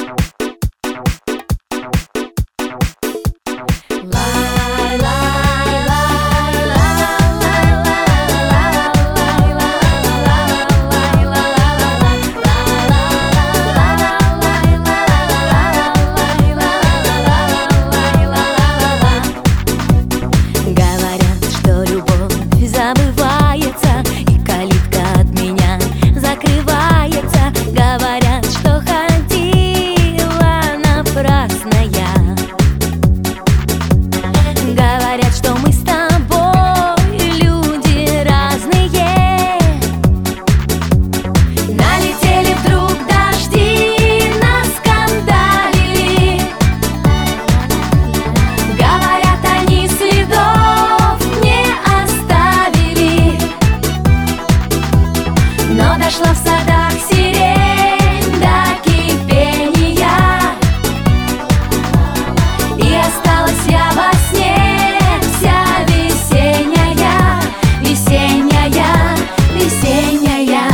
Забывается, и калитка от меня закрывается. Говорят, что ходила напрасно я. Говорят, что мы с тобой люди разные. Налетели вдруг дожди, наскандалили. Говорят, они следов не оставили. Но дошла в садах сирень до кипения, и осталась я во сне вся весенняя, весенняя, весенняя.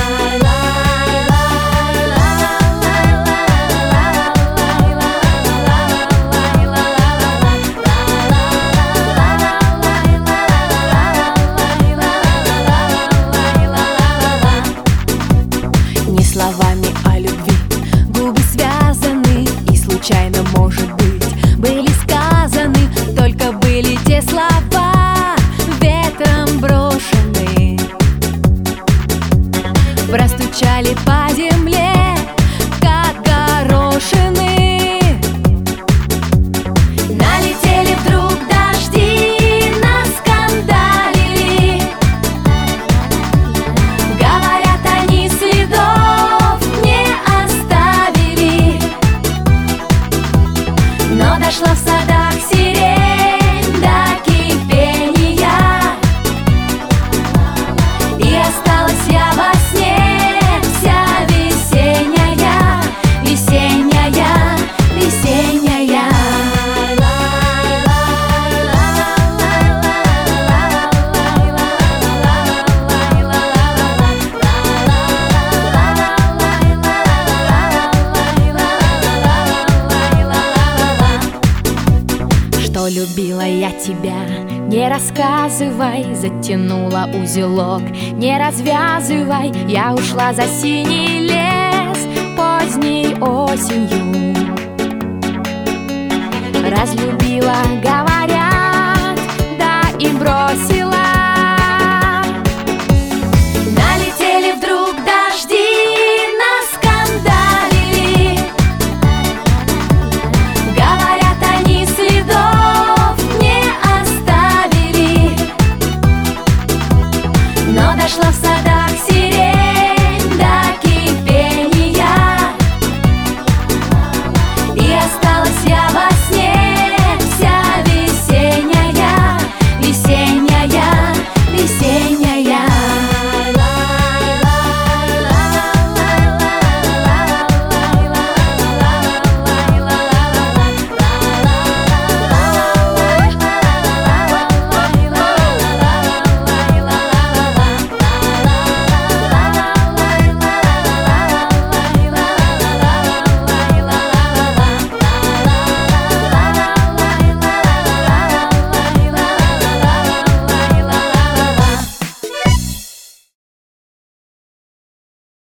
Не словами о любви губы связаны, и случайно, может быть, были сказаны, только были те слова ветром брошены. Простучали по земле, как горошины. Налетели вдруг дожди, наскандалили. Говорят, они следов не оставили. Но дошла в садах сирень до кипения, и осталась я во сне вся весенняя, весенняя, весенняя. Что любила я тебя, не рассказывай. Затянула узелок, не развязывай. Я ушла за синий лес поздней осенью.